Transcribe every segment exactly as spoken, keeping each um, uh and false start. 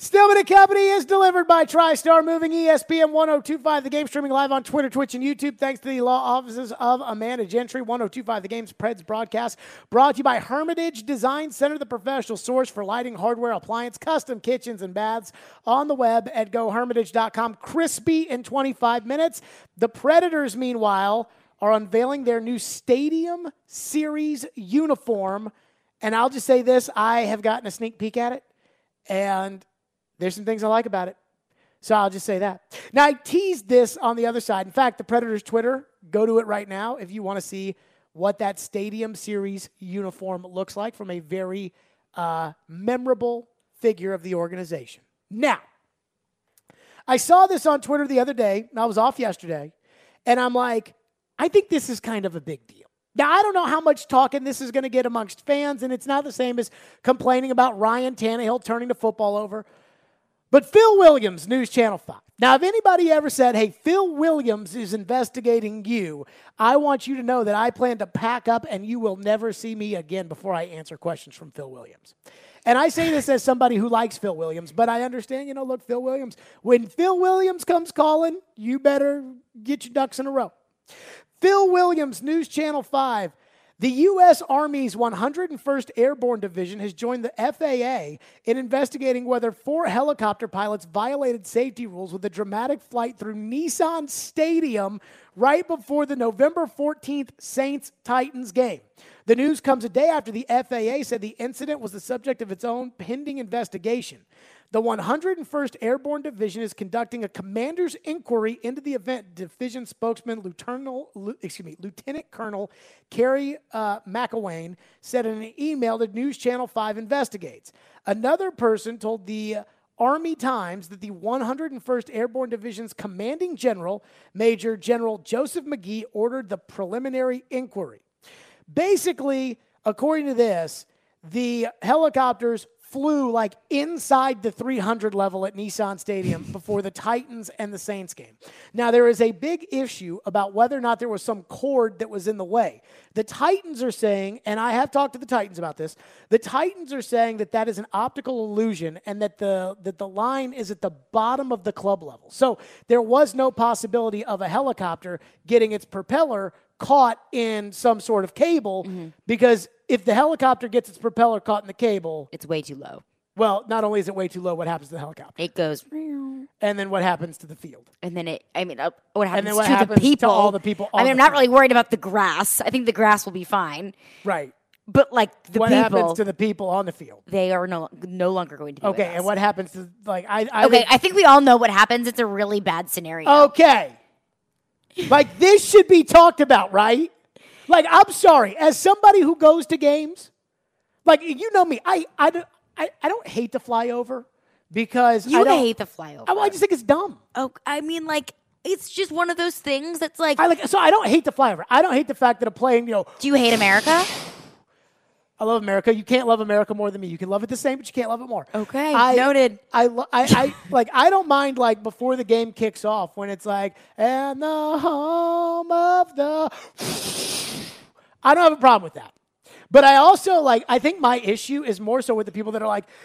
Stillman and Company is delivered by TriStar Moving, E S P N ten twenty-five. The game streaming live on Twitter, Twitch, and YouTube. Thanks to the law offices of Amanda Gentry. ten twenty-five, the game's Preds broadcast. Brought to you by Hermitage Design Center, the professional source for lighting, hardware, appliance, custom kitchens, and baths. On the web at go hermitage dot com. Crispy in twenty-five minutes. The Predators, meanwhile, are unveiling their new Stadium Series uniform. And I'll just say this, I have gotten a sneak peek at it, and there's some things I like about it. So I'll just say that. Now, I teased this on the other side. In fact, the Predators Twitter, go to it right now if you want to see what that Stadium Series uniform looks like from a very uh, memorable figure of the organization. Now, I saw this on Twitter the other day, and I was off yesterday, and I'm like, I think this is kind of a big deal. Now, I don't know how much talking this is going to get amongst fans, and it's not the same as complaining about Ryan Tannehill turning the football over. But Phil Williams, News Channel five. Now, if anybody ever said, hey, Phil Williams is investigating you, I want you to know that I plan to pack up and you will never see me again before I answer questions from Phil Williams. And I say this as somebody who likes Phil Williams, but I understand, you know, look, Phil Williams, when Phil Williams comes calling, you better get your ducks in a row. Phil Williams, News Channel five. The U S. Army's one hundred first Airborne Division has joined the F A A in investigating whether four helicopter pilots violated safety rules with a dramatic flight through Nissan Stadium right before the November fourteenth Saints-Titans game. The news comes a day after the F A A said the incident was the subject of its own pending investigation. The one hundred first Airborne Division is conducting a commander's inquiry into the event. Division spokesman Lieutenant, excuse me, Lieutenant Colonel Kerry uh, McElwain said in an email that News Channel five investigates. Another person told the Army Times that the one hundred first Airborne Division's commanding general, Major General Joseph McGee, ordered the preliminary inquiry. Basically, according to this, the helicopters flew like inside the three hundred level at Nissan Stadium before the Titans and the Saints game. Now, there is a big issue about whether or not there was some cord that was in the way. The Titans are saying, and I have talked to the Titans about this, the Titans are saying that that is an optical illusion and that the, that the line is at the bottom of the club level. So there was no possibility of a helicopter getting its propeller caught in some sort of cable mm-hmm. because if the helicopter gets its propeller caught in the cable, it's way too low. Well, not only is it way too low, what happens to the helicopter? It goes. And then what happens to the field? And then it, I mean, uh, what happens and then what to happens the people? To all the people. I mean, I'm not really worried about the grass. I think the grass will be fine. Right. But like the what people. What happens to the people on the field? They are no no longer going to be Okay, with us. and what happens to, like, I. I okay, would, I think we all know what happens. It's a really bad scenario. Okay. Like, this should be talked about, right? Like, I'm sorry, as somebody who goes to games, like, you know me, I I don't, I, I don't hate the flyover because you I don't hate the flyover. I, I just think it's dumb. Oh, I mean, like, it's just one of those things that's like. I like so I don't hate the flyover. I don't hate the fact that a plane, you know. Do you hate America? I love America. You can't love America more than me. You can love it the same, but you can't love it more. Okay, I, noted. I, I, I, like. I don't mind like before the game kicks off when it's like, and the home of the. I don't have a problem with that. But I also, like, I think my issue is more so with the people that are like,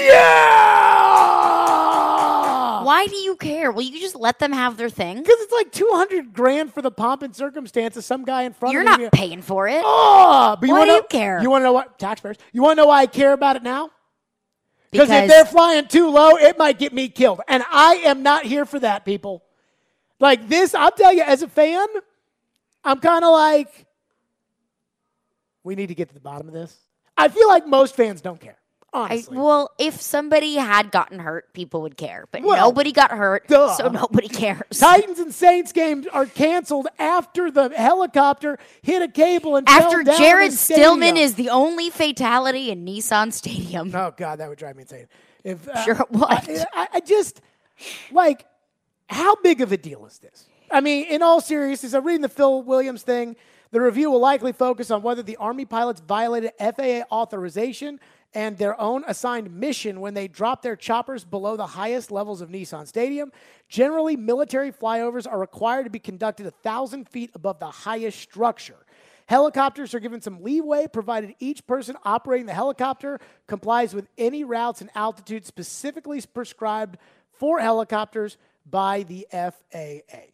yeah! Why do you care? Will you just let them have their thing? Because it's like two hundred grand for the pomp and circumstance of some guy in front You're of me. You're not paying for it. Oh! But you why wanna do know, you care? You want to know what? Taxpayers. You want to know why I care about it now? Because if they're flying too low, it might get me killed. And I am not here for that, people. Like this, I'll tell you, as a fan, I'm kind of like, we need to get to the bottom of this. I feel like most fans don't care, honestly. I, well, if somebody had gotten hurt, people would care. But well, nobody got hurt, duh. so nobody cares. Titans and Saints games are canceled after the helicopter hit a cable and after fell down Jared in Stillman is the only fatality in Nissan Stadium. Oh, God, that would drive me insane. If, uh, sure it would. I, I, I just, like, how big of a deal is this? I mean, in all seriousness, I'm reading the Phil Williams thing. The review will likely focus on whether the Army pilots violated F A A authorization and their own assigned mission when they dropped their choppers below the highest levels of Nissan Stadium. Generally, military flyovers are required to be conducted one thousand feet above the highest structure. Helicopters are given some leeway, provided each person operating the helicopter complies with any routes and altitudes specifically prescribed for helicopters by the F A A.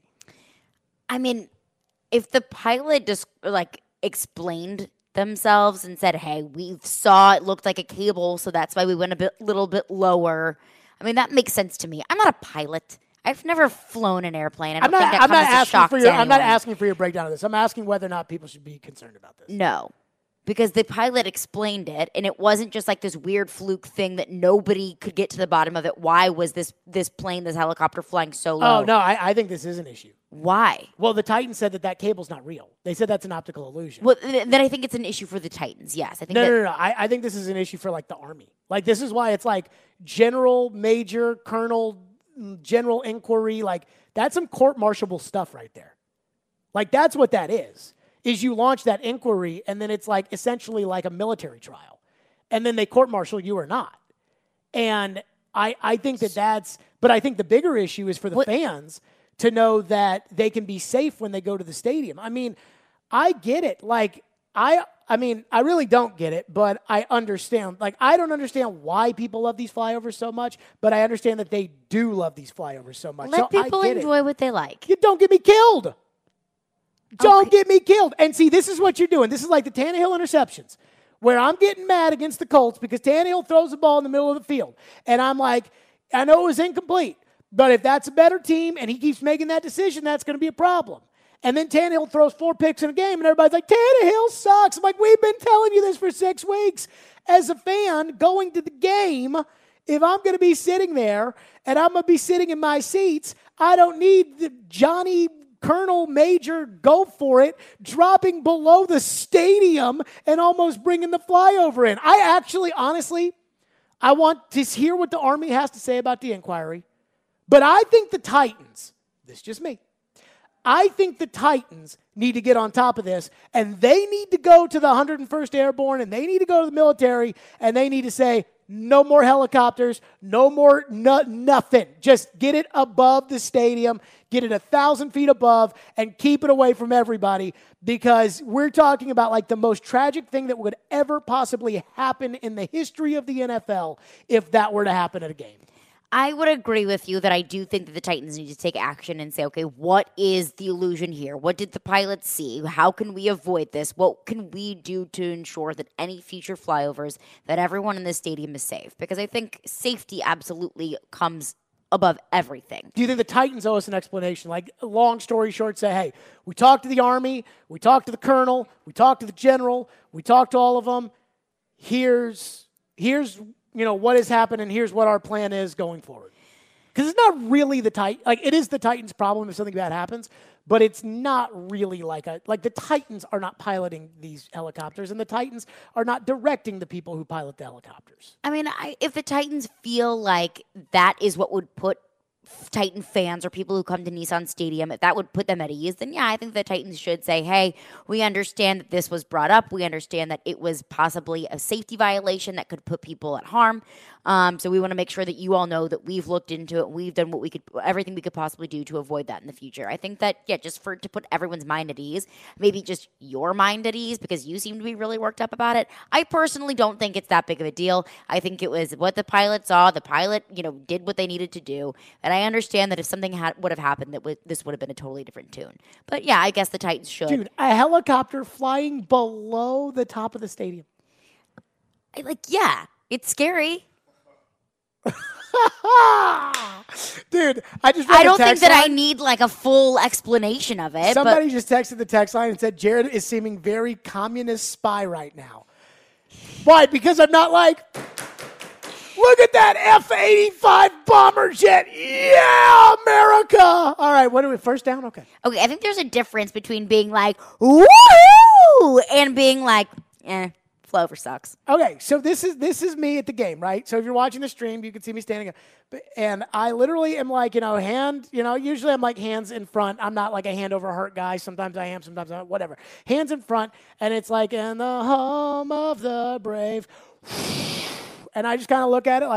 I mean, if the pilot just, like, explained themselves and said, hey, we saw it looked like a cable, so that's why we went a bit, little bit lower. I mean, that makes sense to me. I'm not a pilot. I've never flown an airplane. I don't I'm not, think that I'm comes not as a asking shock for to your. I'm not anyone. asking for your breakdown of this. I'm asking whether or not people should be concerned about this. No, because the pilot explained it, and it wasn't just like this weird fluke thing that nobody could get to the bottom of it. Why was this this plane, this helicopter flying so low? Oh no, I, I think this is an issue. Why? Well, the Titans said that that cable's not real. They said that's an optical illusion. Well, th- then I think it's an issue for the Titans. Yes, I think. No, that- no, no, no. I, I think this is an issue for like the Army. Like this is why it's like general, major, colonel, general inquiry. Like that's some court-martialable stuff right there. Like that's what that is. Is you launch that inquiry and then it's like essentially like a military trial, and then they court-martial you or not. And I, I think that that's. But I think the bigger issue is for the What- fans to know that they can be safe when they go to the stadium. I mean, I get it. Like I. I mean, I really don't get it, but I understand. Like, I don't understand why people love these flyovers so much, but I understand that they do love these flyovers so much. Let so people I get enjoy it. what they like. You don't get me killed. Don't Okay. get me killed. And see, this is what you're doing. This is like the Tannehill interceptions, where I'm getting mad against the Colts because Tannehill throws the ball in the middle of the field. And I'm like, I know it was incomplete, but if that's a better team and he keeps making that decision, that's going to be a problem. And then Tannehill throws four picks in a game, and everybody's like, Tannehill sucks. I'm like, we've been telling you this for six weeks. As a fan going to the game, if I'm going to be sitting there and I'm going to be sitting in my seats, I don't need the Johnny Colonel Major go for it, dropping below the stadium and almost bringing the flyover in. I actually, honestly, I want to hear what the Army has to say about the inquiry. But I think the Titans, this is just me, I think the Titans need to get on top of this, and they need to go to the one hundred first Airborne, and they need to go to the military, and they need to say, no more helicopters, no more no, nothing. Just get it above the stadium, get it a thousand feet above, and keep it away from everybody, because we're talking about like the most tragic thing that would ever possibly happen in the history of the N F L if that were to happen at a game. I would agree with you that I do think that the Titans need to take action and say, okay, what is the illusion here? What did the pilots see? How can we avoid this? What can we do to ensure that any future flyovers, that everyone in this stadium is safe? Because I think safety absolutely comes above everything. Do you think the Titans owe us an explanation? Like, long story short, say, hey, we talked to the Army, we talked to the Colonel, we talked to the General, we talked to all of them. Here's, here's, you know, what has happened, and here's what our plan is going forward. Because it's not really the Titans. Like, it is the Titans' problem if something bad happens, but it's not really like a, like the Titans are not piloting these helicopters, and the Titans are not directing the people who pilot the helicopters. I mean, I, if the Titans feel like that is what would put Titan fans or people who come to Nissan Stadium, if that would put them at ease, then yeah, I think the Titans should say, hey, we understand that this was brought up. We understand that it was possibly a safety violation that could put people at harm. Um, so we want to make sure that you all know that we've looked into it. We've done what we could, everything we could possibly do to avoid that in the future. I think that, yeah, just for to put everyone's mind at ease, maybe just your mind at ease, because you seem to be really worked up about it. I personally don't think it's that big of a deal. I think it was what the pilot saw. The pilot, you know, did what they needed to do. And I understand that if something had, would have happened, that w- this would have been a totally different tune. But yeah, I guess the Titans should. Dude, a helicopter flying below the top of the stadium. I- like, yeah, it's scary. Dude, I just read I a don't think text that I line. need like a full explanation of it. Somebody but just texted the text line and said Jared is seeming very communist spy right now. Why? Because I'm not like, look at that F eighty-five bomber jet. Yeah, America. All right, what are we, first down? Okay. okay, I think there's a difference between being like, woo, and being like, eh, Flover sucks. Okay, so this is this is me at the game, right? So if you're watching the stream, you can see me standing up. But- And I literally am like, you know, hand, you know, usually I'm like hands in front. I'm not like a hand over heart guy. Sometimes I am, sometimes I'm not, whatever. Hands in front, and it's like, in the home of the brave. And I just kind of look at it like,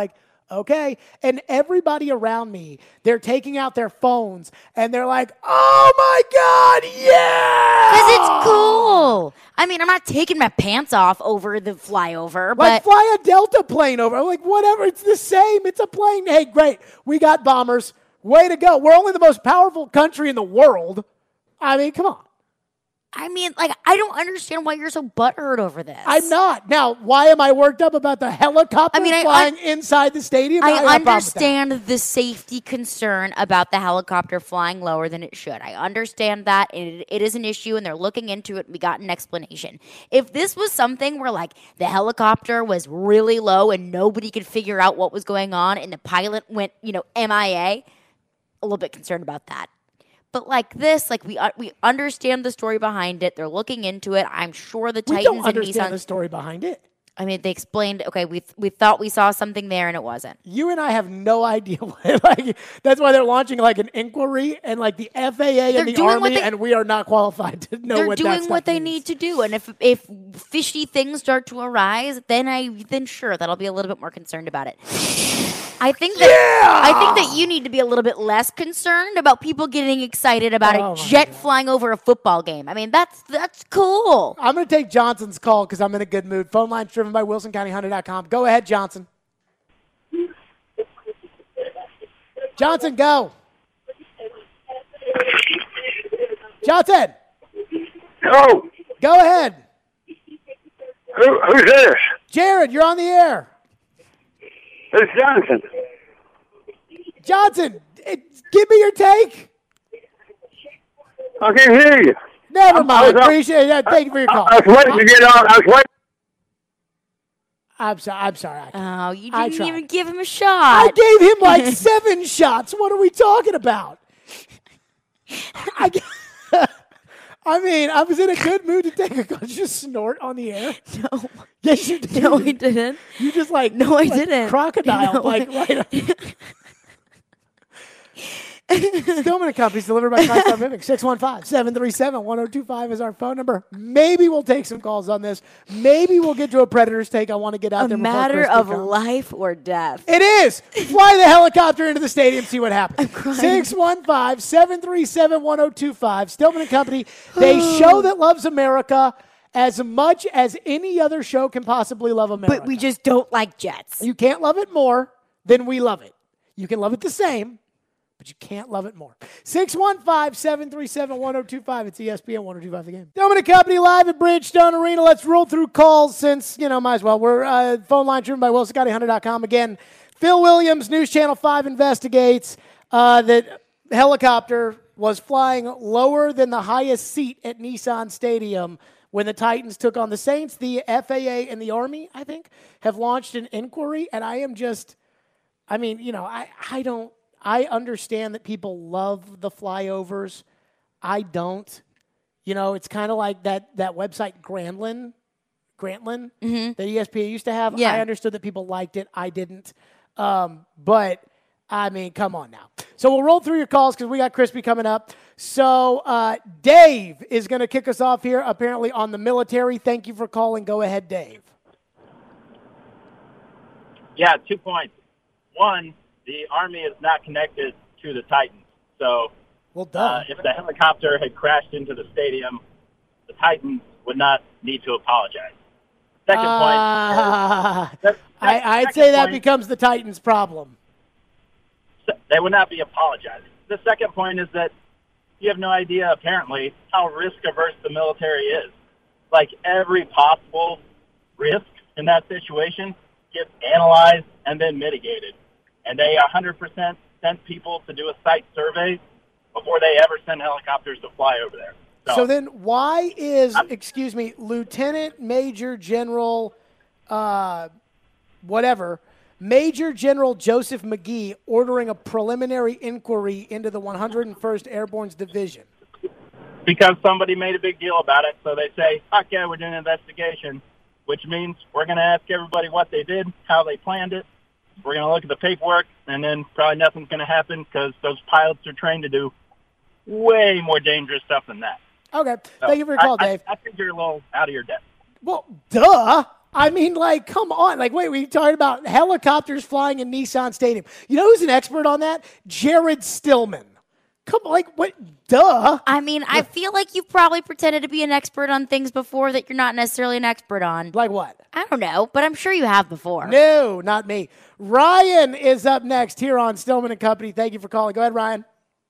Okay. And everybody around me, they're taking out their phones and they're like, oh my God, yeah. Because it's cool. I mean, I'm not taking my pants off over the flyover, Like but fly a Delta plane over. I'm like, whatever. It's the same. It's a plane. Hey, great. We got bombers. Way to go. We're only the most powerful country in the world. I mean, come on. I mean, like, I don't understand why you're so butthurt over this. I'm not. Now, why am I worked up about the helicopter I mean, I- flying I- inside the stadium? I got a problem with that. understand the safety concern about the helicopter flying lower than it should. I understand that. It, it is an issue, and they're looking into it. We got an explanation. If this was something where, like, the helicopter was really low and nobody could figure out what was going on and the pilot went, you know, M I A, a little bit concerned about that. But like this, like we uh, we understand the story behind it. They're looking into it. I'm sure the We Titans don't and understand Nissan. the story behind it. I mean, they explained. Okay, we we thought we saw something there, and it wasn't. You and I have no idea. What, like that's why they're launching like an inquiry and like the F A A They're and the doing what Army, they- and we are not qualified to know They're what that doing stuff what they means. need to do, and if if fishy things start to arise, then I then sure that'll be a little bit more concerned about it. I think that Yeah! I think that you need to be a little bit less concerned about people getting excited about Oh, a my jet God. flying over a football game. I mean, that's that's cool. I'm going to take Johnson's call because I'm in a good mood. Phone line's driven by Wilson County Hunter dot com. Go ahead, Johnson. Johnson, go. Johnson, Oh, go ahead. who, who's this? Jared, you're on the air. It's Johnson. Johnson, it, give me your take. I can't hear you. Never I mind. was up- Appreciate that. Thank you for your call. I was waiting to get on. I was waiting. I'm sorry. I'm sorry. I, can't. Oh, you I didn't tried. even give him a I shot. gave him like seven shots. What are we talking about? I, g- I mean, I was in a good mood to take a call. Did you just snort on the air? No, Yes, you did. no, I didn't. You just like No, I like didn't. crocodile No, like I- right. Stillman and Company's delivered by TriStar Moving. six one five, seven three seven, one oh two five is our phone number. Maybe we'll take some calls on this. Maybe we'll get to a Predators take. I want to get out A there before matter Christy of comes. life or death. It is. Fly the helicopter into the stadium, see what happens. six one five, seven three seven, one oh two five. Stillman and Company, they show that loves America as much as any other show can possibly love America. But we just don't like jets. You can't love it more than we love it. You can love it the same, but you can't love it more. six one five, seven three seven, one oh two five. It's E S P N one oh two five The Game. Stillman and Company live at Bridgestone Arena. Let's roll through calls since, you know, might as well. We're uh, phone line driven by Wilson County Hunter dot com. Again, Phil Williams, News Channel five investigates uh, that helicopter was flying lower than the highest seat at Nissan Stadium when the Titans took on the Saints. The F A A and the Army, I think, have launched an inquiry, and I am just, I mean, you know, I, I don't, I understand that people love the flyovers. I don't. You know, it's kind of like that that website Grantland, Grantland that E S P N used to have. Yeah. I understood that people liked it. I didn't. Um, but, I mean, come on now. So we'll roll through your calls because we got Crispy coming up. So uh, Dave is going to kick us off here, apparently on the military. Thank you for calling. Go ahead, Dave. Yeah, two points. One, the Army is not connected to the Titans. So Well uh, done. if the helicopter had crashed into the stadium, the Titans would not need to apologize. Second Uh, point. that- I, that I'd second say that point, becomes the Titans' problem. they would not be apologizing. The second point is that you have no idea, apparently, how risk-averse the military is. Like, every possible risk in that situation gets analyzed and then mitigated. And they one hundred percent sent people to do a site survey before they ever send helicopters to fly over there. So then why is, excuse me, Lieutenant Major General, uh, whatever, Major General Joseph McGee ordering a preliminary inquiry into the one hundred first Airborne Division? Because somebody made a big deal about it, so they say, fuck yeah, we're doing an investigation, which means we're going to ask everybody what they did, how they planned it. We're going to look at the paperwork, and then probably nothing's going to happen because those pilots are trained to do way more dangerous stuff than that. Okay. So Thank you for your call, I, Dave. I, I think you're a little out of your depth. Well, duh. I mean, like, come on. Like, wait, we talking about helicopters flying in Nissan Stadium. You know who's an expert on that? Jared Stillman. Come on, like, what? Duh. I mean, I feel like you've probably pretended to be an expert on things before that you're not necessarily an expert on. Like what? I don't know, but I'm sure you have before. No, not me. Ryan is up next here on Stillman and Company. Thank you for calling. Go ahead, Ryan.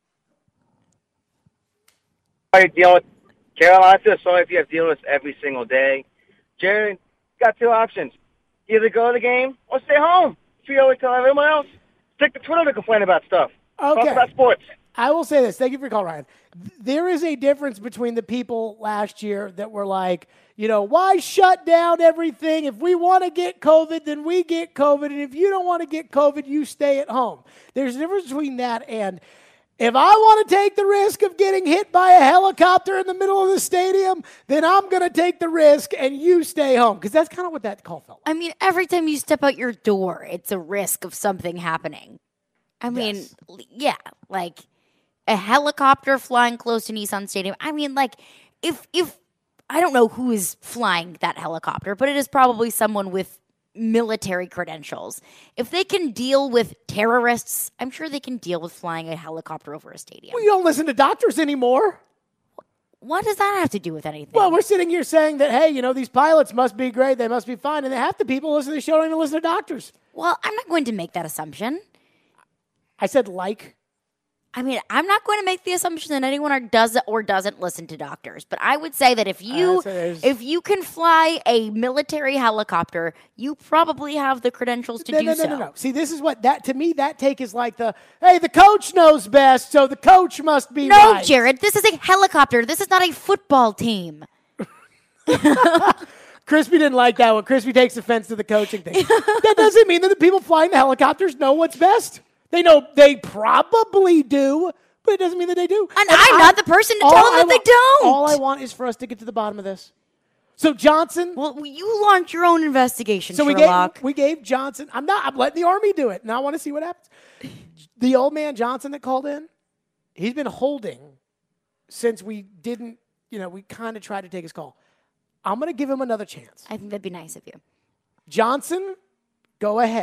Are you dealing with Carolina? I feel sorry if you have to deal with this every single day. Jared, you got two options. Either go to the game or stay home. Feel like tell everyone else. Take the Twitter to complain about stuff. Okay. Talk about sports. I will say this. Thank you for your call, Ryan. There is a difference between the people last year that were like, you know, why shut down everything? If we want to get COVID, then we get COVID. And if you don't want to get COVID, you stay at home. There's a difference between that and if I want to take the risk of getting hit by a helicopter in the middle of the stadium, then I'm going to take the risk and you stay home. Because that's kind of what that call felt like. I mean, every time you step out your door, it's a risk of something happening. I mean, Yes. yeah, like a helicopter flying close to Nissan Stadium. I mean, like, if if I don't know who is flying that helicopter, but it is probably someone with military credentials. If they can deal with terrorists, I'm sure they can deal with flying a helicopter over a stadium. We don't listen to doctors anymore. What does that have to do with anything? Well, we're sitting here saying that, hey, you know, these pilots must be great. They must be fine. And half the people listen to the show don't even listen to doctors. well, I'm not going to make that assumption. I said like. I mean, I'm not going to make the assumption that anyone or does or doesn't listen to doctors, but I would say that if you Uh, so there's- if you can fly a military helicopter, you probably have the credentials to No, do no, no, so. no, no. See, this is what that to me that take is like the hey, the coach knows best, so the coach must be No, right. Jared, this is a helicopter. This is not a football team. Crispy didn't like that one. Crispy takes offense to the coaching thing. That doesn't mean that the people flying the helicopters know what's best. They know they probably do, but it doesn't mean that they do. And I'm not the person to all tell them I that they want- don't. All I want is for us to get to the bottom of this. So Johnson. Well, you launch your own investigation, So we Sherlock. gave we gave Johnson. I'm not. I'm letting the Army do it, and I want to see what happens. The old man Johnson that called in, he's been holding since we didn't. You know, we kind of tried to take his call. I'm going to give him another chance. I think that'd be nice of you. Johnson, go ahead.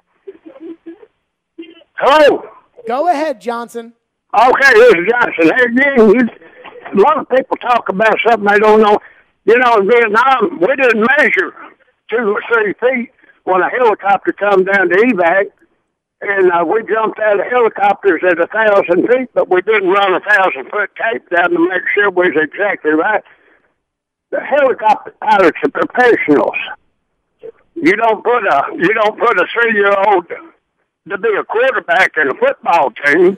Hello. Go ahead, Johnson. Okay, this is Johnson. Hey, again, you, a lot of people talk about something they don't know. You know, in Vietnam, we didn't measure two or three feet when a helicopter come down to evac, and uh, we jumped out of helicopters at a thousand feet, but we didn't run a thousand foot tape down to make sure we was exactly right. The helicopter pilots are professionals. You don't put a you don't put a three year old to be a quarterback in a football team.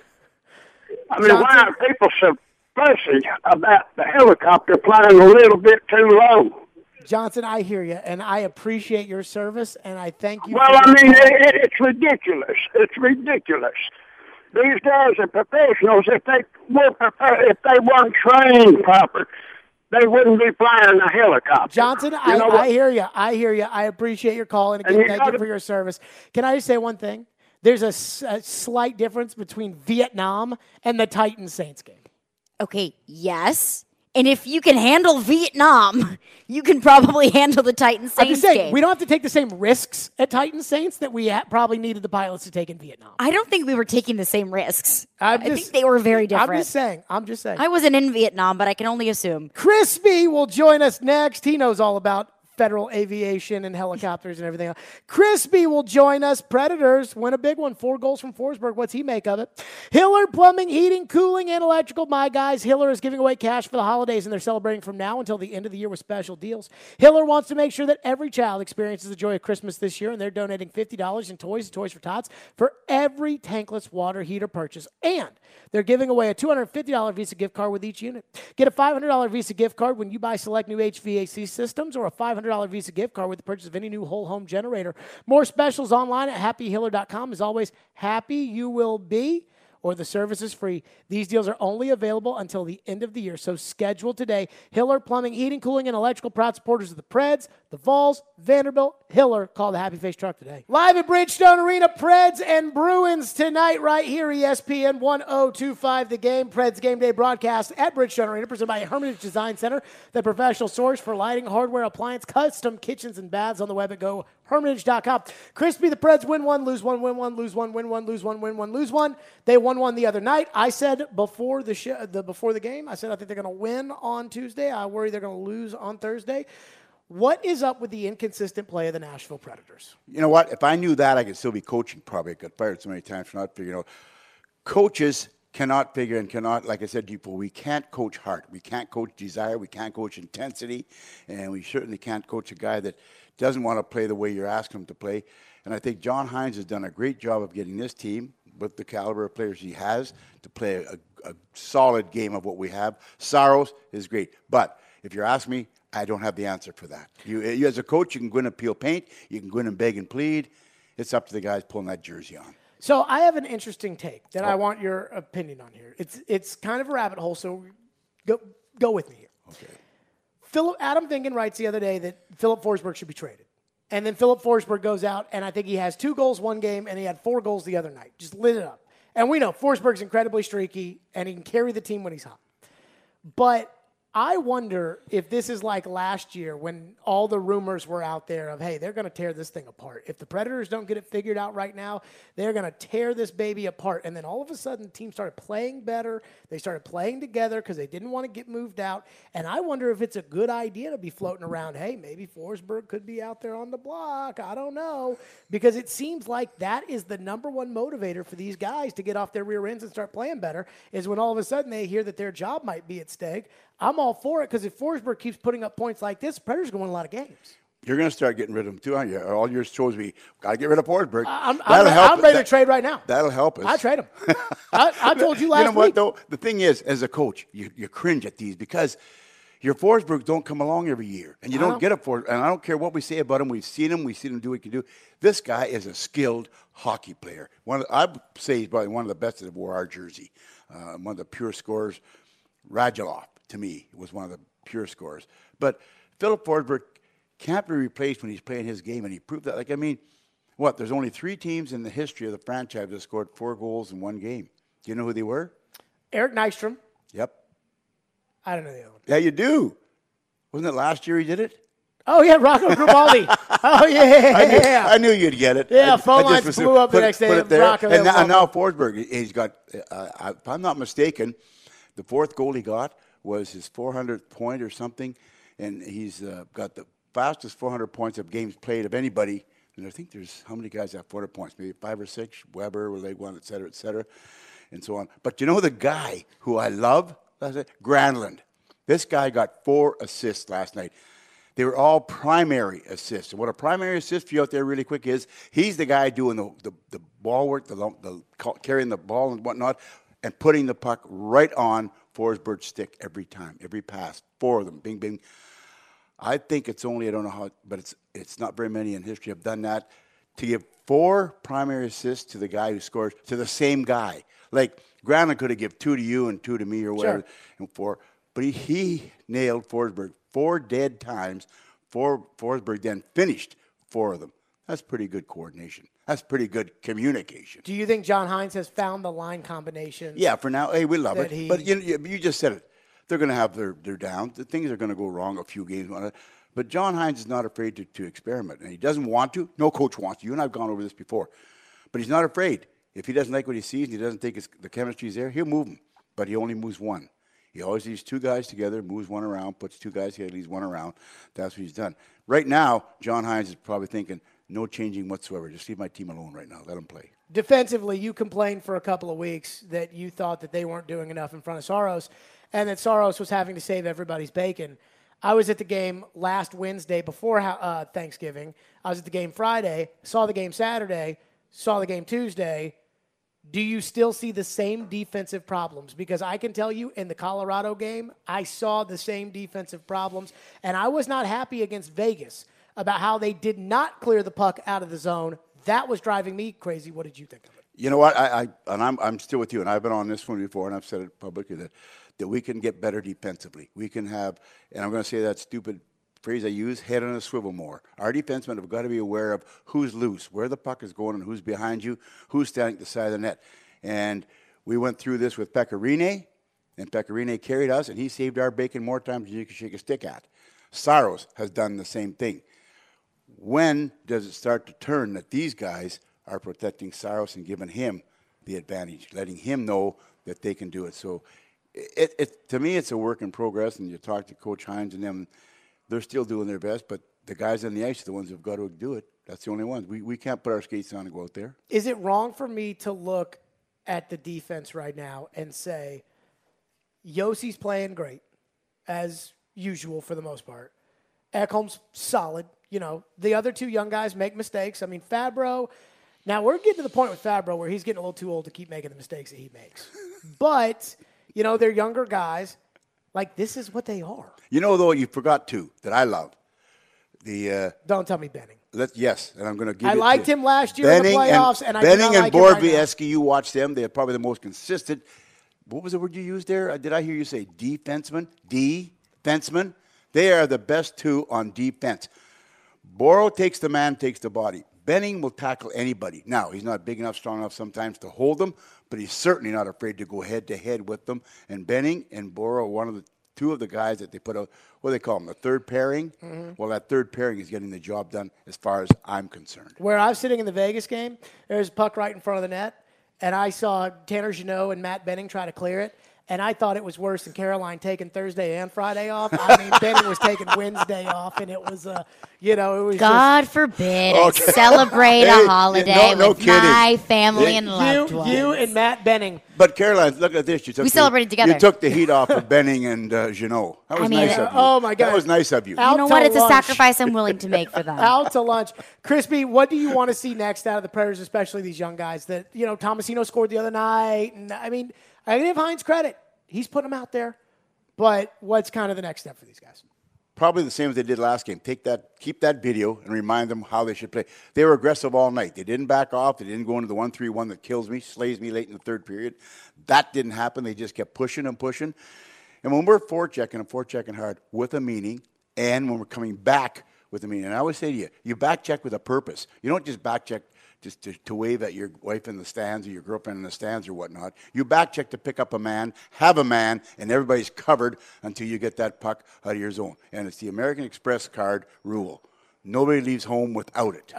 I mean, why Johnson? are people so fussy about the helicopter flying a little bit too low? Johnson, I hear you, and I appreciate your service, and I thank you. Well, for I your mean, call. it, it, it's ridiculous. It's ridiculous. These guys are professionals. If they were prepared, if they weren't trained proper, they wouldn't be flying a helicopter. Johnson, You I, know what? I hear you. I hear you. I appreciate your call, and again, And you thank gotta- you for your service. Can I just say one thing? There's a, s- a slight difference between Vietnam and the Titans Saints game. Okay, yes. And if you can handle Vietnam, you can probably handle the Titans I'm Saints just saying, game. we don't have to take the same risks at Titans Saints that we ha- probably needed the pilots to take in Vietnam. I don't think we were taking the same risks. I'm I just- think they were very different. I'm just saying. I'm just saying. I wasn't in Vietnam, but I can only assume. Crispy will join us next. He knows all about federal aviation and helicopters and everything else. Crispy will join us. Predators win a big one. Four goals from Forsberg. What's he make of it? Hiller Plumbing, Heating, Cooling, and Electrical. My guys, Hiller is giving away cash for the holidays, and they're celebrating from now until the end of the year with special deals. Hiller wants to make sure that every child experiences the joy of Christmas this year, and they're donating fifty dollars in toys and Toys for Tots for every tankless water heater purchase. And they're giving away a two hundred fifty dollars Visa gift card with each unit. Get a five hundred dollars Visa gift card when you buy select new H V A C systems, or a five hundred dollars Visa gift card with the purchase of any new whole home generator. More specials online at happy hiller dot com. As always, happy you will be or the service is free. These deals are only available until the end of the year, so schedule today. Hiller Plumbing, Heating, Cooling, and Electrical, proud supporters of the Preds, the Vols, Vanderbilt, Hiller. Call the Happy Face Truck today. Live at Bridgestone Arena, Preds and Bruins tonight right here, E S P N ten twenty-five The Game. Preds Game Day broadcast at Bridgestone Arena, presented by Hermitage Design Center, the professional source for lighting, hardware, appliance, custom kitchens, and baths on the web at go hermitage dot com. Crispy, the Preds win one, lose one, win one, lose one, win one, lose one, win one, lose one. They won one the other night. I said before the show, the before the game, I said I think they're going to win on Tuesday. I worry they're going to lose on Thursday. What is up with the inconsistent play of the Nashville Predators? You know what? If I knew that, I could still be coaching probably. I got fired so many times for not figuring out. Coaches cannot figure and cannot, like I said to you before, we can't coach heart. We can't coach desire. We can't coach intensity. And we certainly can't coach a guy that doesn't want to play the way you're asking him to play. And I think John Hines has done a great job of getting this team, with the caliber of players he has, to play a, a solid game of what we have. Saros is great. But if you're asking me, I don't have the answer for that. You, you as a coach, you can go in and peel paint. You can go in and beg and plead. It's up to the guys pulling that jersey on. So I have an interesting take that Oh. I want your opinion on here. It's it's kind of a rabbit hole, so go go with me here. Okay. Philip Adam Vingan writes the other day that Philip Forsberg should be traded. And then Philip Forsberg goes out, and I think he has two goals one game, and he had four goals the other night. Just lit it up. And we know Forsberg's incredibly streaky, and he can carry the team when he's hot. But I wonder if this is like last year when all the rumors were out there of, hey, they're going to tear this thing apart. If the Predators don't get it figured out right now, they're going to tear this baby apart. And then all of a sudden, the team started playing better. They started playing together because they didn't want to get moved out. And I wonder if it's a good idea to be floating around, hey, maybe Forsberg could be out there on the block. I don't know. Because it seems like that is the number one motivator for these guys to get off their rear ends and start playing better, is when all of a sudden they hear that their job might be at stake. I'm all for it, because if Forsberg keeps putting up points like this, Predators are going to win a lot of games. You're going to start getting rid of him too, aren't you? All your shows be, got to get rid of Forsberg. I'm, That'll I'm, help I'm ready that, to trade right now. That'll help us. I trade him. I, I told you last You know what, week. though? The thing is, as a coach, you, you cringe at these because your Forsbergs don't come along every year. And you don't Uh-huh. get a Forsberg. And I don't care what we say about him. We've seen him. We've seen him do what he can do. This guy is a skilled hockey player. One of, I'd say he's probably one of the best that wore our jersey. Uh, one of the pure scorers. Radulov, to me, was one of the pure scorers. But Philip Forsberg can't be replaced when he's playing his game, and he proved that. Like, I mean, what, there's only three teams in the history of the franchise that scored four goals in one game. Do you know who they were? Eric Nystrom. Yep. I don't know the other one. Yeah, you do. Wasn't it last year he did it? Oh, yeah, Rocco Grimaldi. Oh, yeah. I knew, I knew you'd get it. Yeah, I, phone I lines was- blew up the put it- next day put of it there. Rocco And, now, and now Grimaldi. Forsberg, he's got, uh, if I'm not mistaken, the fourth goal he got was his four hundredth point or something, and he's uh, got the fastest four hundred points of games played of anybody. And I think there's, how many guys have four hundred points? Maybe five or six? Weber, Legwand, et cetera, et cetera, and so on. But you know the guy who I love? Granlund. This guy got four assists last night. They were all primary assists. And what a primary assist for you out there really quick is, he's the guy doing the, the, the ball work, the, the carrying the ball and whatnot, and putting the puck right on Forsberg's stick every time, every pass. Four of them, bing, bing. I think it's only, I don't know how, but it's it's not very many in history have done that. To give four primary assists to the guy who scores, to the same guy. Like, Granlund could have given two to you and two to me or whatever, Sure. and four. But he, he nailed Forsberg four dead times. Four, Forsberg then finished four of them. That's pretty good coordination. That's pretty good communication. Do you think John Hines has found the line combination? Yeah, for now, hey, we love That it. he- But you, you you just said it. They're going to have their, their downs. The things are going to go wrong a few games. But John Hines is not afraid to, to experiment. And he doesn't want to. No coach wants to. You and I have gone over this before. But he's not afraid. If he doesn't like what he sees and he doesn't think it's, the chemistry's there, he'll move him. But he only moves one. He always leaves two guys together, moves one around, puts two guys together, leaves one around. That's what he's done. Right now, John Hines is probably thinking, no changing whatsoever. Just leave my team alone right now. Let him play. Defensively, you complained for a couple of weeks that you thought that they weren't doing enough in front of Saros, and that Saros was having to save everybody's bacon. I was at the game last Wednesday before uh, Thanksgiving. I was at the game Friday, saw the game Saturday, saw the game Tuesday. Do you still see the same defensive problems? Because I can tell you in the Colorado game, I saw the same defensive problems, and I was not happy against Vegas about how they did not clear the puck out of the zone. That was driving me crazy. What did you think of it? You know what? I, I and I'm I'm still with you, and I've been on this one before, and I've said it publicly that that we can get better defensively. We can have, and I'm going to say that stupid phrase I use, head on a swivel more. Our defensemen have got to be aware of who's loose, where the puck is going, and who's behind you, who's standing at the side of the net. And we went through this with Pecorine, and Pecorine carried us, and he saved our bacon more times than you can shake a stick at. Saros has done the same thing. When does it start to turn that these guys are protecting Saros and giving him the advantage, letting him know that they can do it? So it, it to me, it's a work in progress, and you talk to Coach Hines and them, they're still doing their best, but the guys on the ice are the ones who've got to do it. That's the only ones. We, we can't put our skates on and go out there. Is it wrong for me to look at the defense right now and say, Yossi's playing great, as usual for the most part. Ekholm's solid. You know, the other two young guys make mistakes. I mean, Fabro, now we're getting to the point with Fabro where he's getting a little too old to keep making the mistakes that he makes. But, you know, they're younger guys. Like, this is what they are. You know, though, you forgot two that I love. The uh, Don't tell me Benning. Let, yes, and I'm going to give I it liked to him last year in the playoffs, and, and I Benning did not and like him right Borowiecki, you watch them. They're probably the most consistent. What was the word you used there? Did I hear you say defenseman? Defenseman? They are the best two on defense. Boro takes the man, takes the body. Benning will tackle anybody. Now, he's not big enough, strong enough sometimes to hold them, but he's certainly not afraid to go head-to-head with them. And Benning and Boro are one of the two of the guys that they put out, what do they call them, the third pairing? Mm-hmm. Well, that third pairing is getting the job done as far as I'm concerned. Where I was sitting in the Vegas game, there's a puck right in front of the net, and I saw Tanner Jeannot and Matt Benning try to clear it. And I thought it was worse than Caroline taking Thursday and Friday off. I mean, Benning was taking Wednesday off, and it was, uh, you know, it was God just, forbid Okay. I celebrate Hey, a holiday no- no with kidding. my family Hey, and loved you, ones. you and Matt Benning. But Caroline, look at this. You took We the, celebrated together. You took the heat off of Benning and uh, Jeannot. That was I mean, nice uh, of you. oh, my God. That was nice of you. Out You know to what? It's a lunch. sacrifice I'm willing to make for them. Out to lunch. Crispy, what do you want to see next out of the Predators, especially these young guys that, you know, Tomasino scored the other night. And I mean, I give Hines credit. He's putting them out there. But what's kind of the next step for these guys? Probably the same as they did last game. Take that, keep that video, and remind them how they should play. They were aggressive all night. They didn't back off. They didn't go into the one three one that kills me, slays me late in the third period. That didn't happen. They just kept pushing and pushing. And when we're forechecking and forechecking hard with a meaning, and when we're coming back with a meaning, and I always say to you, you back check with a purpose. You don't just back check just to, to wave at your wife in the stands or your girlfriend in the stands or whatnot. You back check to pick up a man, have a man, and everybody's covered until you get that puck out of your zone. And it's the American Express card rule. Nobody leaves home without it.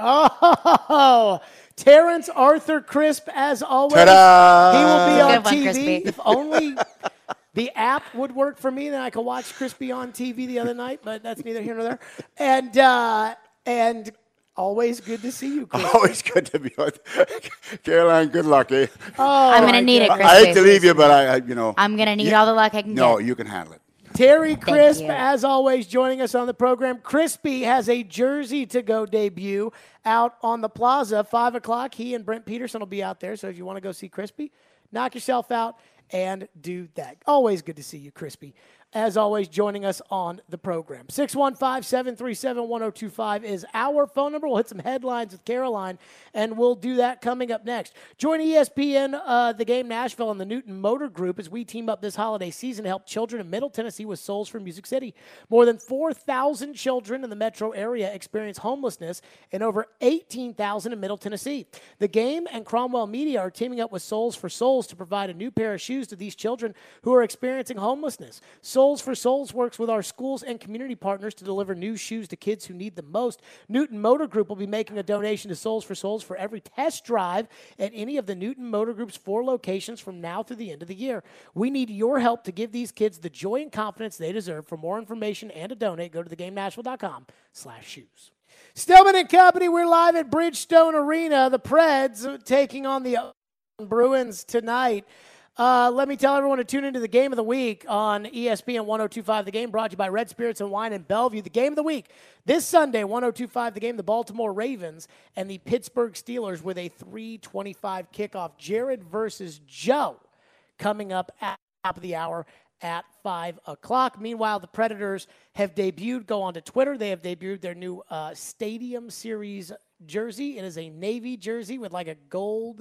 Oh, Terrence Arthur Crisp, as always. Ta-da! He will be on Good one, T V. Crispy. If only the app would work for me, then I could watch Crispy on T V the other night, but that's neither here nor there. And, uh, and always good to see you, Crispy. Always good to be on. Caroline, good luck, eh? Oh, I'm my going to need it, God. Crispy. I hate to leave you, but I, I you know. I'm going to need you- all the luck I can No, get. you can handle it. Terry Crisp, you. as always, joining us on the program. Crispy has a Jersey to go debut out on the plaza. Five o'clock. He and Brent Peterson will be out there. So if you want to go see Crispy, knock yourself out and do that. Always good to see you, Crispy. As always, joining us on the program. six one five, seven three seven, one oh two five is our phone number. We'll hit some headlines with Caroline, and we'll do that coming up next. Join E S P N, uh, The Game Nashville, and the Newton Motor Group as we team up this holiday season to help children in Middle Tennessee with Souls for Music City. More than four thousand children in the metro area experience homelessness, and over eighteen thousand in Middle Tennessee. The Game and Cromwell Media are teaming up with Souls for Souls to provide a new pair of shoes to these children who are experiencing homelessness. Souls for Souls works with our schools and community partners to deliver new shoes to kids who need them most. Newton Motor Group will be making a donation to Souls for Souls for every test drive at any of the Newton Motor Group's four locations from now through the end of the year. We need your help to give these kids the joy and confidence they deserve. For more information and to donate, go to the game nashville dot com slash shoes. Stillman and Company, we're live at Bridgestone Arena. The Preds taking on the Bruins tonight. Uh, let me tell everyone to tune into the Game of the Week on E S P N one oh two point five The Game, brought to you by Red Spirits and Wine in Bellevue. The Game of the Week this Sunday, one oh two point five The Game, the Baltimore Ravens and the Pittsburgh Steelers with a three twenty-five kickoff. Jared versus Joe coming up at the top of the hour at five o'clock. Meanwhile, the Predators have debuted. Go on to Twitter. They have debuted their new uh, Stadium Series jersey. It is a navy jersey with like a gold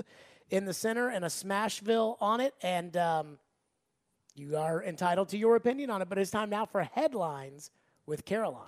in the center and a Smashville on it. And um, you are entitled to your opinion on it. But it's time now for headlines with Caroline.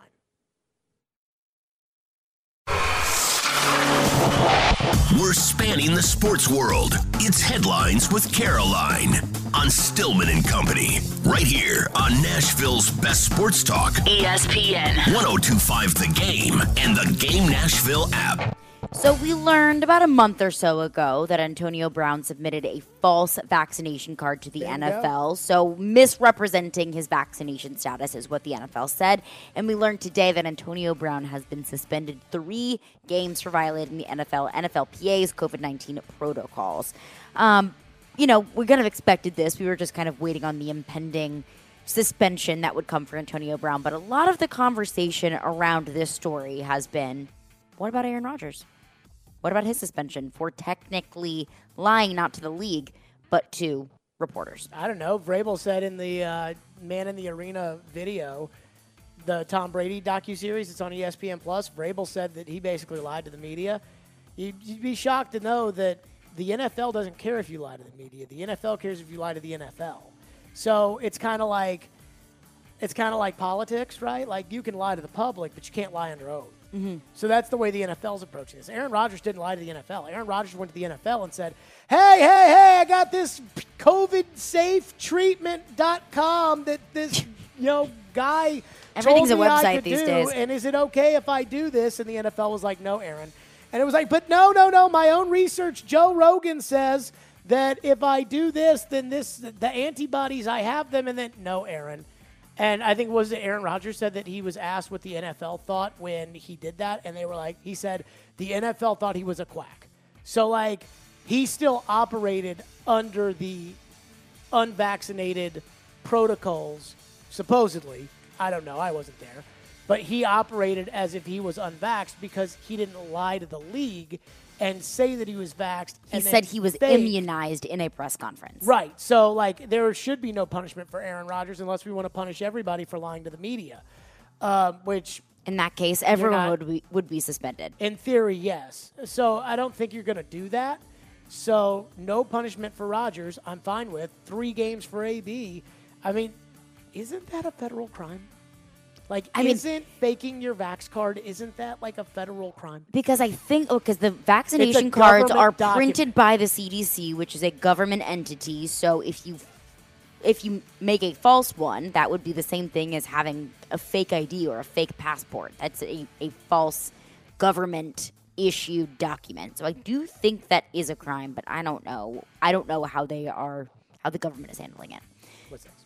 We're spanning the sports world. It's Headlines with Caroline on Stillman and Company, right here on Nashville's best sports talk, E S P N one oh two point five The Game and the Game Nashville app. So we learned about a month or so ago that Antonio Brown submitted a false vaccination card to the Bingo. N F L. So misrepresenting his vaccination status is what the N F L said. And we learned today that Antonio Brown has been suspended three games for violating the N F L, N F L P A's COVID nineteen protocols. Um, you know, we kind of expected this. We were just kind of waiting on the impending suspension that would come for Antonio Brown. But a lot of the conversation around this story has been, what about Aaron Rodgers? What about his suspension for technically lying not to the league, but to reporters? I don't know. Vrabel said in the uh, Man in the Arena video, the Tom Brady docuseries, it's on E S P N Plus, Vrabel said that he basically lied to the media. You'd, you'd be shocked to know that the N F L doesn't care if you lie to the media. The N F L cares if you lie to the N F L. So it's kind of like it's kind of like politics, right? Like you can lie to the public, but you can't lie under oath. Mm-hmm. So that's the way the N F L's approaching this. Aaron Rodgers didn't lie to the N F L. Aaron Rodgers went to the N F L and said, hey, hey, hey, I got this COVID safe treatment dot com that this, you know, guy Everything's told a me I website could these do, days. And is it okay if I do this? And the N F L was like, no, Aaron. And it was like, but no, no, no, my own research, Joe Rogan says that if I do this, then this, the antibodies, I have them. And then, no, Aaron. And I think was it Aaron Rodgers said that he was asked what the N F L thought when he did that. And they were like, he said the N F L thought he was a quack. So, like, he still operated under the unvaccinated protocols, supposedly. I don't know. I wasn't there. But he operated as if he was unvaxxed because he didn't lie to the league and say that he was vaxxed. He and said he was fake. immunized in a press conference. Right. So, like, there should be no punishment for Aaron Rodgers unless we want to punish everybody for lying to the media, um, which, In that case, everyone not- would be, would be suspended. in theory, yes. So I don't think you're going to do that. So no punishment for Rodgers. I'm fine with. Three games for A B. I mean, isn't that a federal crime? Like, I mean- isn't faking your vax card, isn't that like a federal crime? Because I think, oh, because the vaccination It's a cards government are document. printed by the C D C, which is a government entity. So if you if you make a false one, that would be the same thing as having a fake I D or a fake passport. That's a, a false government issued document. So I do think that is a crime, but I don't know. I don't know how they are, how the government is handling it. What's this?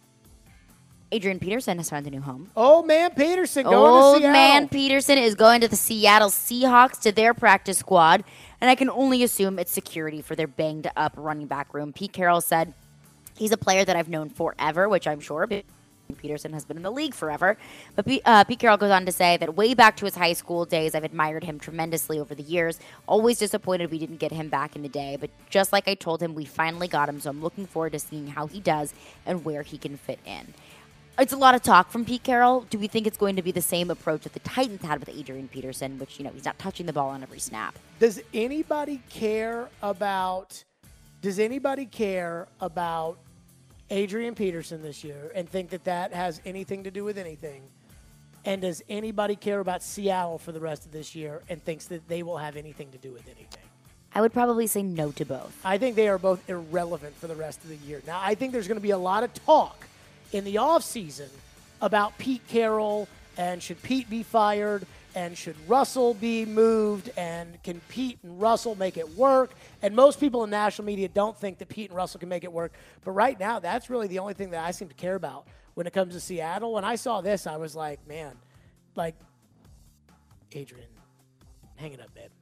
Adrian Peterson has found a new home. Old man Peterson going Old to Seattle. man Peterson is going to the Seattle Seahawks to their practice squad, and I can only assume it's security for their banged-up running back room. Pete Carroll said he's a player that I've known forever, which I'm sure Peterson has been in the league forever. But Pete, uh, Pete Carroll goes on to say that way back to his high school days, I've admired him tremendously over the years. Always disappointed we didn't get him back in the day, but just like I told him, we finally got him, so I'm looking forward to seeing how he does and where he can fit in. It's a lot of talk from Pete Carroll. Do we think it's going to be the same approach that the Titans had with Adrian Peterson, which, you know, he's not touching the ball on every snap? Does anybody care about does anybody care about Adrian Peterson this year and think that that has anything to do with anything? And does anybody care about Seattle for the rest of this year and thinks that they will have anything to do with anything? I would probably say no to both. I think they are both irrelevant for the rest of the year. Now, I think there's going to be a lot of talk in the offseason about Pete Carroll and should Pete be fired and should Russell be moved and can Pete and Russell make it work? And most people in national media don't think that Pete and Russell can make it work. But right now, that's really the only thing that I seem to care about when it comes to Seattle. When I saw this, I was like, man, like, Adrian, hang it up, babe.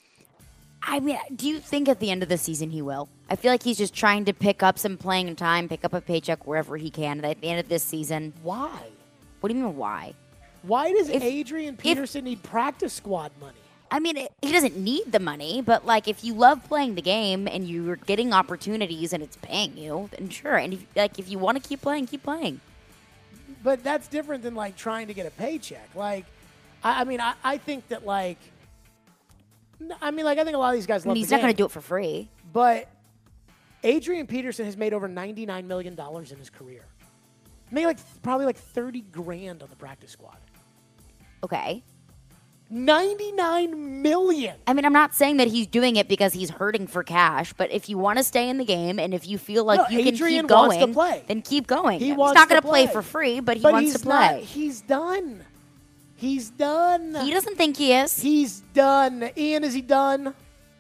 I mean, do you think at the end of the season he will? I feel like he's just trying to pick up some playing time, pick up a paycheck wherever he can. And at the end of this season, Why? what do you mean why? Why does If- Adrian Peterson need practice squad money? I mean, it, he doesn't need the money, but like if you love playing the game and you're getting opportunities and it's paying you, then sure. And if, like if you want to keep playing, keep playing. But that's different than like trying to get a paycheck. Like, I, I mean, I, I think that like, n- I mean, like I think a lot of these guys I love mean, he's the not going to game, do it for free. but Adrian Peterson has made over ninety-nine million dollars in his career. Made like probably like thirty grand on the practice squad. Okay. ninety-nine million. I mean, I'm not saying that he's doing it because he's hurting for cash, but if you want to stay in the game and if you feel like No, you can Adrian keep wants to going, play. then keep going. He he's wants not to going to play play. for free, but he But wants he's to play. not. He's done. He's done. He doesn't think he is. He's done. Ian, is he done?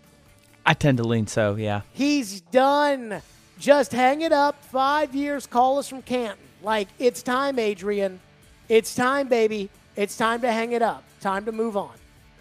I tend to lean so, yeah. He's done. Just hang it up. Five years, call us from Canton. Like, it's time, Adrian. It's time, baby. It's time to hang it up. Time to move on.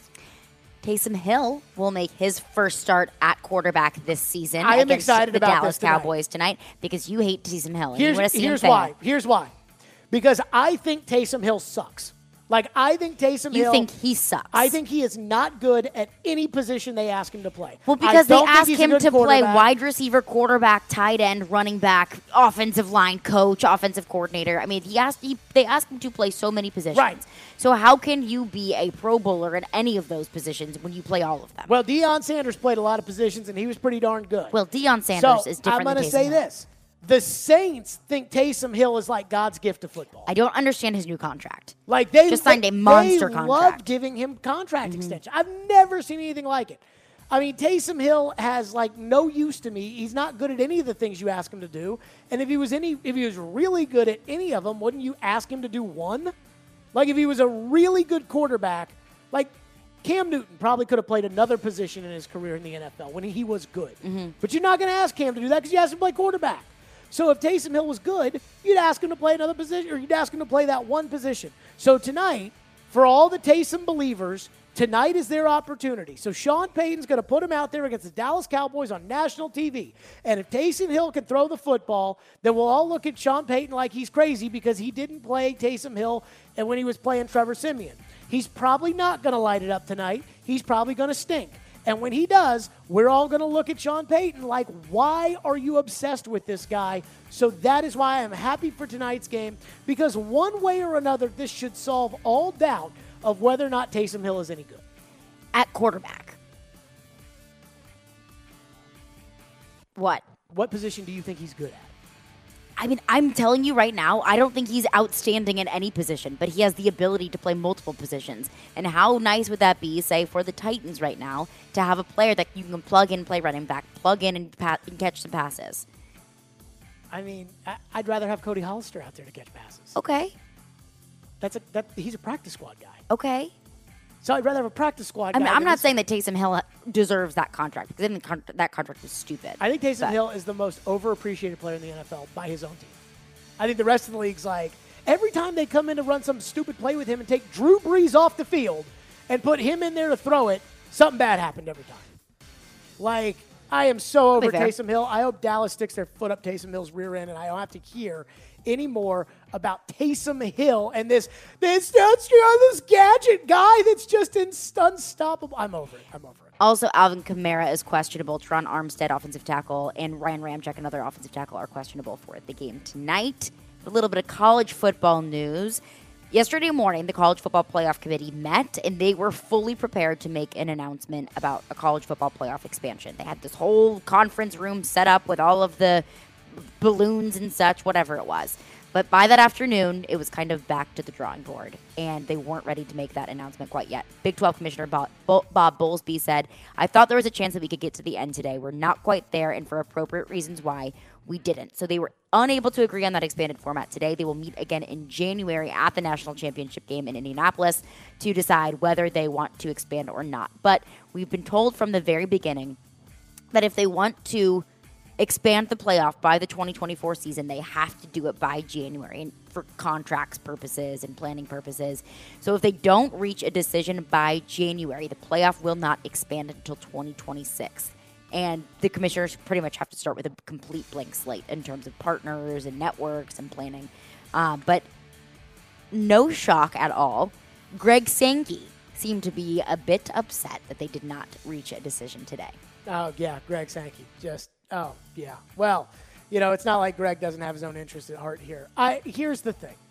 Taysom Hill will make his first start at quarterback this season I am against excited the about Dallas this tonight. Cowboys tonight because you hate Taysom Hill. And you Here's, want to see here's him why. fail. Here's why. Because I think Taysom Hill sucks. Like, I think Taysom You Hill. think he sucks? I think he is not good at any position they ask him to play. Well, I because they don't think ask he's a him good to play quarterback. wide receiver, quarterback, tight end, running back, offensive line coach, offensive coordinator. I mean, he asked he, they ask him to play so many positions. Right. So how can you be a Pro Bowler in any of those positions when you play all of them? Well, Deion Sanders played a lot of positions, and he was pretty darn good. Well, Deion Sanders so is different I'm than going to Taysom say Hill. this. The Saints think Taysom Hill is like God's gift to football. I don't understand his new contract. Like they Just signed a they- monster they contract. love giving him contract extension. I've never seen anything like it. I mean, Taysom Hill has like no use to me. He's not good at any of the things you ask him to do. And if he was any, if he was really good at any of them, wouldn't you ask him to do one? Like if he was a really good quarterback, like Cam Newton probably could have played another position in his career in the N F L when he was good. But you're not going to ask Cam to do that because you asked him to play quarterback. So if Taysom Hill was good, you'd ask him to play another position, or you'd ask him to play that one position. So tonight, for all the Taysom believers, tonight is their opportunity. So Sean Payton's going to put him out there against the Dallas Cowboys on national T V. And if Taysom Hill can throw the football, then we'll all look at Sean Payton like he's crazy because he didn't play Taysom Hill and when he was playing Trevor Siemian. He's probably not going to light it up tonight. He's probably going to stink. And when he does, we're all going to look at Sean Payton like, why are you obsessed with this guy? So that is why I'm happy for tonight's game, because one way or another, this should solve all doubt of whether or not Taysom Hill is any good. At quarterback. What? What position do you think he's good at? I mean, I'm telling you right now, I don't think he's outstanding in any position, but he has the ability to play multiple positions. And how nice would that be, say, for the Titans right now, to have a player that you can plug in, play running back, plug in and, pa- and catch some passes? I mean, I- I'd rather have Cody Hollister out there to catch passes. Okay. That's a that he's a practice squad guy. Okay. So I'd rather have a practice squad I guy. mean, I'm than not this saying guy. that Taysom Hill deserves that contract, because I think con- that contract is stupid. I think Taysom But- Hill is the most overappreciated player in the N F L by his own team. I think the rest of the league's like, every time they come in to run some stupid play with him and take Drew Brees off the field and put him in there to throw it, something bad happened every time. Like, I am so Be over fair. Taysom Hill. I hope Dallas sticks their foot up Taysom Hill's rear end, and I don't have to hear any more about Taysom Hill and this this, this gadget guy that's just in, unstoppable. I'm over it. I'm over it. Also, Alvin Kamara is questionable. Teron Armstead, offensive tackle, and Ryan Ramczyk, another offensive tackle, are questionable for the game tonight. A little bit of college football news. Yesterday morning, the College Football Playoff Committee met, and they were fully prepared to make an announcement about a college football playoff expansion. They had this whole conference room set up with all of the balloons and such, whatever it was. But by that afternoon, it was kind of back to the drawing board, and they weren't ready to make that announcement quite yet. Big twelve Commissioner Bob, Bob Bowlesby said, I thought there was a chance that we could get to the end today. We're not quite there, and for appropriate reasons why, we didn't. So they were unable to agree on that expanded format today. They will meet again in January at the National Championship game in Indianapolis to decide whether they want to expand or not. But we've been told from the very beginning that if they want to expand the playoff by the twenty twenty-four season, they have to do it by January and for contracts purposes and planning purposes. So if they don't reach a decision by January, the playoff will not expand until twenty twenty-six. And the commissioners pretty much have to start with a complete blank slate in terms of partners and networks and planning. Um, but no shock at all. Greg Sankey seemed to be a bit upset that they did not reach a decision today. Oh, yeah, Greg Sankey. Just, oh, yeah. Well, you know, it's not like Greg doesn't have his own interest at heart here. I Here's the thing.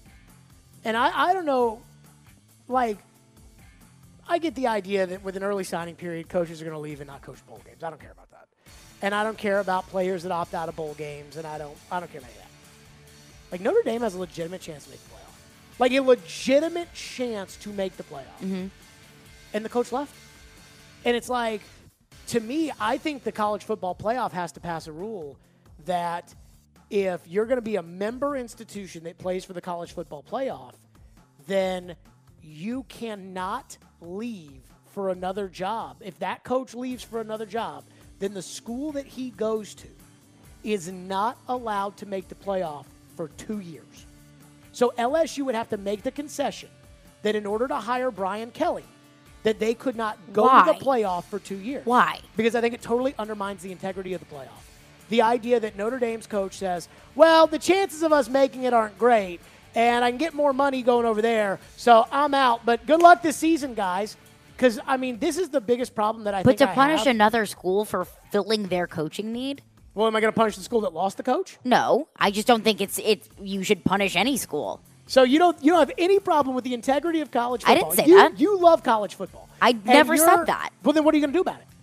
And I, I don't know, like, I get the idea that with an early signing period, coaches are going to leave and not coach bowl games. I don't care about that. and I don't care about players that opt out of bowl games, and I don't I don't care about that. Like, Notre Dame has a legitimate chance to make the playoff. Like, a legitimate chance to make the playoff. Mm-hmm. And the coach left. And it's like, to me, I think the college football playoff has to pass a rule that if you're going to be a member institution that plays for the college football playoff, then you cannot leave for another job. If that coach leaves for another job, then the school that he goes to is not allowed to make the playoff for two years. So L S U would have to make the concession that in order to hire Brian Kelly, that they could not go Why? to the playoff for two years. Why? Because I think it totally undermines the integrity of the playoff. The idea that Notre Dame's coach says, well, the chances of us making it aren't great, and I can get more money going over there, so I'm out. But good luck this season, guys. Because, I mean, this is the biggest problem that I But think to I punish have. another school for filling their coaching need? Well, am I going to punish the school that lost the coach? No, I just don't think it's it's. You should punish any school. So you don't you don't have any problem with the integrity of college I football. didn't say you, that. You love college football. I And never you're- said that. Well, then what are you going to do about it?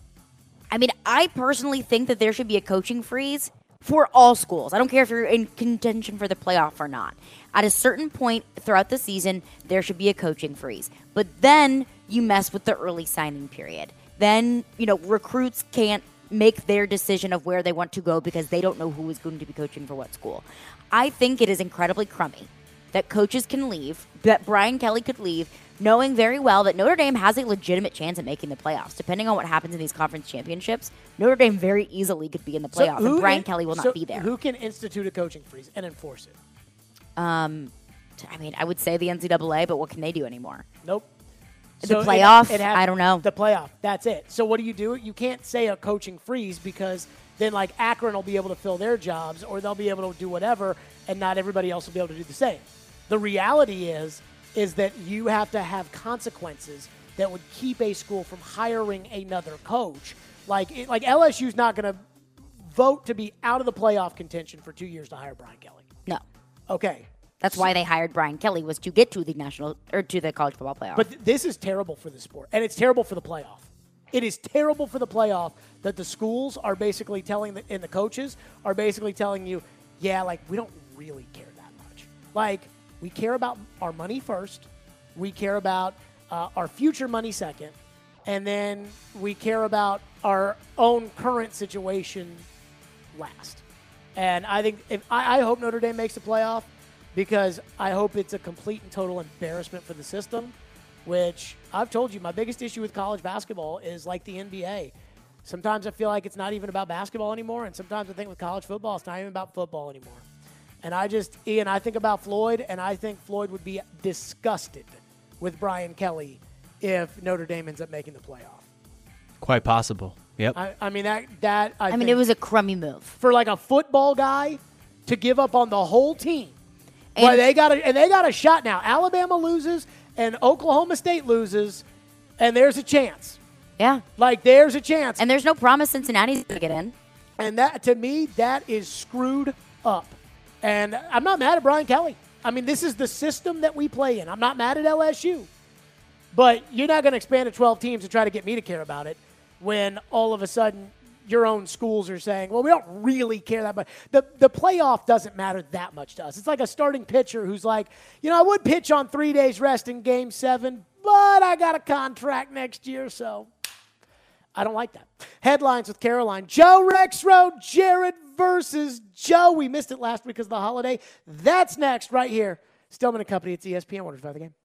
I mean, I personally think that there should be a coaching freeze for all schools. I don't care if you're in contention for the playoff or not. At a certain point throughout the season, there should be a coaching freeze. But then you mess with the early signing period. Then, you know, recruits can't make their decision of where they want to go because they don't know who is going to be coaching for what school. I think it is incredibly crummy that coaches can leave, that Brian Kelly could leave, knowing very well that Notre Dame has a legitimate chance at making the playoffs. Depending on what happens in these conference championships, Notre Dame very easily could be in the So playoff, who and Brian in- Kelly will so not be there. Who can institute a coaching freeze and enforce it? Um, I mean, I would say the N C double A, but what can they do anymore? Nope. The it- playoff? it has- I don't know. The playoff. That's it. So what do you do? You can't say a coaching freeze because then, like, Akron will be able to fill their jobs or they'll be able to do whatever, and not everybody else will be able to do the same. The reality is, is that you have to have consequences that would keep a school from hiring another coach. Like, it, like L S U's not going to vote to be out of the playoff contention for two years to hire Brian Kelly. No. Okay. That's why they hired Brian Kelly, was to get to the national or to the college football playoff. But th- this is terrible for the sport, and it's terrible for the playoff. It is terrible for the playoff that the schools are basically telling, the, and the coaches are basically telling you, yeah, like, we don't really care that much. Like, we care about our money first. We care about uh, our future money second. And then we care about our own current situation last. And I think if I, I hope Notre Dame makes the playoff because I hope it's a complete and total embarrassment for the system, which I've told you my biggest issue with college basketball is like the N B A. Sometimes I feel like it's not even about basketball anymore, and sometimes I think with college football, it's not even about football anymore. And I just, Ian, I think about Floyd, and I think Floyd would be disgusted with Brian Kelly if Notre Dame ends up making the playoff. Quite possible. Yep. I, I mean, that, that I, I mean, think it was a crummy move. for like a football guy to give up on the whole team. And- Well, they got a, and they got a shot now. Alabama loses, and Oklahoma State loses, and there's a chance. Yeah. Like, there's a chance. And there's no promise Cincinnati's going to get in. And that, to me, that is screwed up. And I'm not mad at Brian Kelly. I mean, this is the system that we play in. I'm not mad at L S U. But you're not going to expand to twelve teams and try to get me to care about it when all of a sudden your own schools are saying, well, we don't really care that much. The, the playoff doesn't matter that much to us. It's like a starting pitcher who's like, you know, I would pitch on three days rest in game seven, but I got a contract next year, so I don't like that. Headlines with Caroline. Joe Rexroad, Jared versus Joe. We missed it last week because of the holiday. That's next right here. Stillman and Company. It's E S P N one oh five The Game.